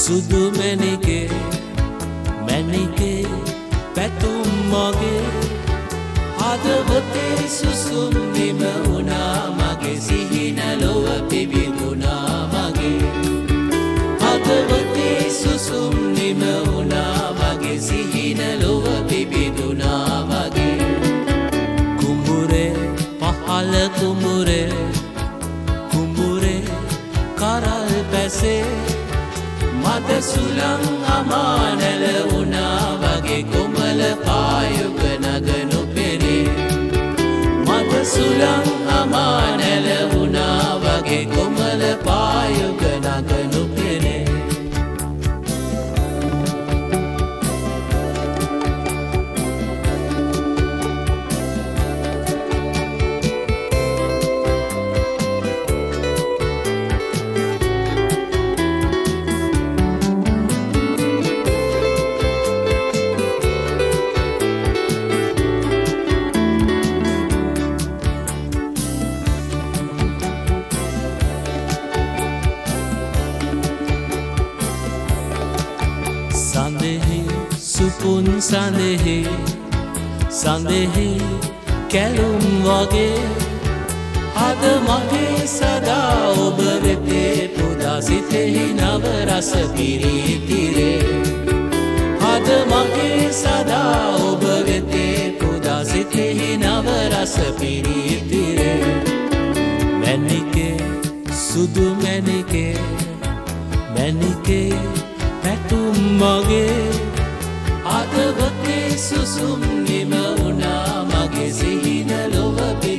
සුදු මැණිකේ මැණිකේ පැතුම් මගේ හදවතේ සුසුම් නිම වුණා මගේ සිහින ලොව පිබිදුණා මගේ හදවතේ සුසුම් නිම වුණා මගේ සිහින ලොව පිබිදුණා මගේ කුඹුරේ පහළ කුඹුරේ කරල් පැසේ මද සුළං අමානැල වුණා වගේ කොමල පායුක නගනු පෙරේ මද සුළං අමානැල වුණා වගේ කොමල පායුක නගනු පෙරේ සඳෙහි සුපුන් සඳෙහි කැලුම් වගේ අද මගේ සදා ඔබ වෙතේ පුදා සිතෙහි නව රස පිරීතිරේ අද මගේ සදා ඔබ වෙතේ පුදා සිතෙහි නව රස පිරීතිරේ මැණිකේ සුදු මැණිකේ මැණිකේ පැතුම් මගේ හදවතේ සුසුම් නිම වුණා මගේ සිහින ලොව